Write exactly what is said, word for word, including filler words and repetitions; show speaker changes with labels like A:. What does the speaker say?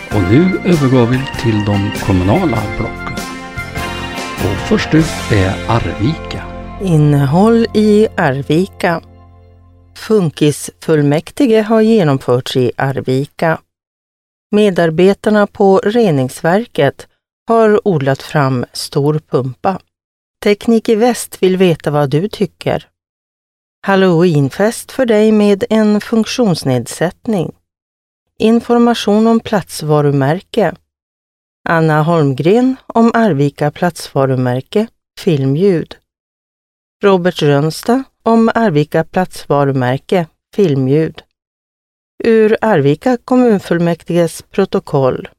A: Och nu övergår vi till de kommunala blocken. Och först ut är Arvika.
B: Innehåll i Arvika. Funkisfullmäktige har genomförts i Arvika. Medarbetarna på reningsverket har odlat fram stor pumpa. Teknik i Väst vill veta vad du tycker. Halloweenfest för dig med en funktionsnedsättning. Information om platsvarumärke. Anna Holmgren om Arvika platsvarumärke, filmljud. Robert Rönsta om Arvika platsvarumärke, filmljud. Ur Arvika kommunfullmäktiges protokoll.